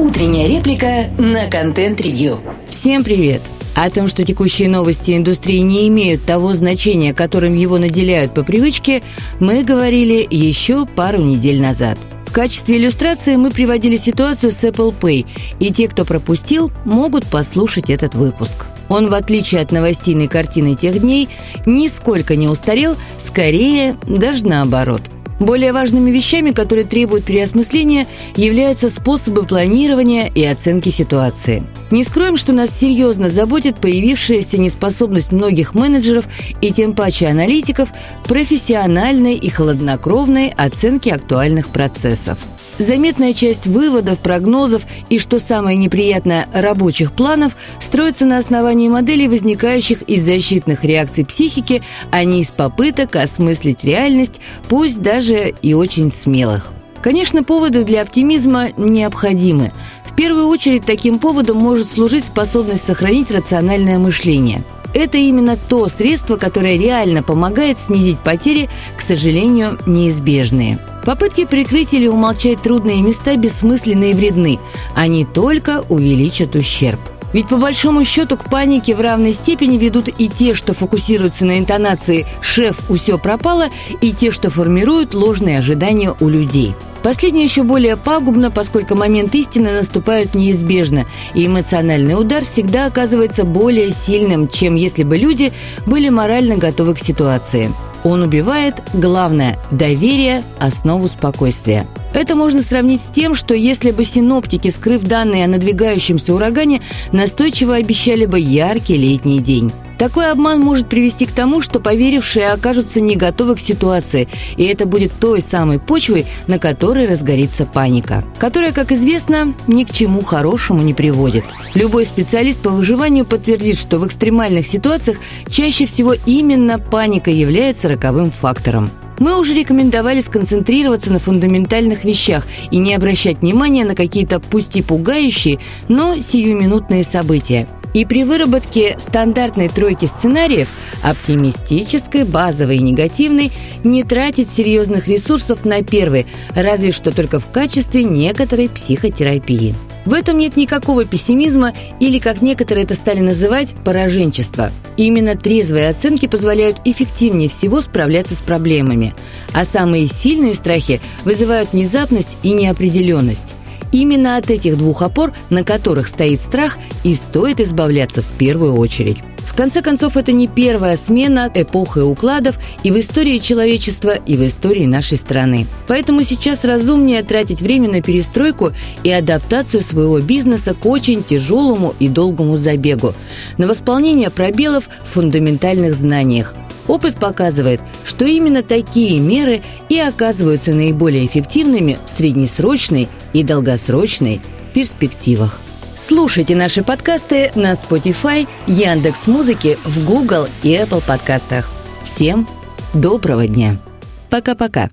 Утренняя реплика на контент-ревью. Всем привет! О том, что текущие новости индустрии не имеют того значения, которым его наделяют по привычке, мы говорили еще пару недель назад. В качестве иллюстрации мы приводили ситуацию с Apple Pay, и те, кто пропустил, могут послушать этот выпуск. Он, в отличие от новостейной картины тех дней, нисколько не устарел, скорее даже наоборот. Более важными вещами, которые требуют переосмысления, являются способы планирования и оценки ситуации. Не скроем, что нас серьезно заботит появившаяся неспособность многих менеджеров и тем паче аналитиков профессиональной и хладнокровной оценки актуальных процессов. Заметная часть выводов, прогнозов и, что самое неприятное, рабочих планов строится на основании моделей, возникающих из защитных реакций психики, а не из попыток осмыслить реальность, пусть даже и очень смелых. Конечно, поводы для оптимизма необходимы. В первую очередь таким поводом может служить способность сохранить рациональное мышление. Это именно то средство, которое реально помогает снизить потери, к сожалению, неизбежные. Попытки прикрыть или умолчать трудные места бессмысленны и вредны. Они только увеличат ущерб. Ведь по большому счету к панике в равной степени ведут и те, что фокусируются на интонации «шеф, усё пропало», и те, что формируют ложные ожидания у людей. Последнее еще более пагубно, поскольку момент истины наступает неизбежно, и эмоциональный удар всегда оказывается более сильным, чем если бы люди были морально готовы к ситуации. Он убивает, главное, доверие, основу спокойствия. Это можно сравнить с тем, что если бы синоптики, скрыв данные о надвигающемся урагане, настойчиво обещали бы яркий летний день. Такой обман может привести к тому, что поверившие окажутся не готовы к ситуации, и это будет той самой почвой, на которой разгорится паника, которая, как известно, ни к чему хорошему не приводит. Любой специалист по выживанию подтвердит, что в экстремальных ситуациях чаще всего именно паника является роковым фактором. Мы уже рекомендовали сконцентрироваться на фундаментальных вещах и не обращать внимания на какие-то пусть и пугающие, но сиюминутные события. И при выработке стандартной тройки сценариев – оптимистической, базовой и негативной – не тратить серьезных ресурсов на первый, разве что только в качестве некоторой психотерапии. В этом нет никакого пессимизма или, как некоторые это стали называть, пораженчества. Именно трезвые оценки позволяют эффективнее всего справляться с проблемами. А самые сильные страхи вызывают внезапность и неопределенность. Именно от этих двух опор, на которых стоит страх, и стоит избавляться в первую очередь. В конце концов, это не первая смена эпох и укладов и в истории человечества, и в истории нашей страны. Поэтому сейчас разумнее тратить время на перестройку и адаптацию своего бизнеса к очень тяжелому и долгому забегу, на восполнение пробелов в фундаментальных знаниях. Опыт показывает, что именно такие меры и оказываются наиболее эффективными в среднесрочной и долгосрочной перспективах. Слушайте наши подкасты на Spotify, Яндекс.Музыке, в Google и Apple подкастах. Всем доброго дня! Пока-пока!